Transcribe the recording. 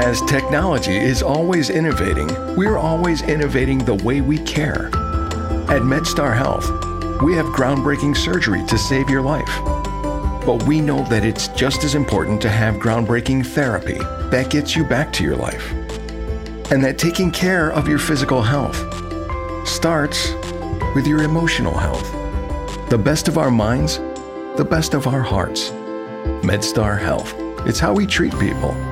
As technology is always innovating, we're always innovating the way we care. At MedStar Health, we have groundbreaking surgery to save your life. But we know that it's just as important to have groundbreaking therapy that gets you back to your life. And that taking care of your physical health starts with your emotional health. The best of our minds, the best of our hearts. MedStar Health. It's how we treat people.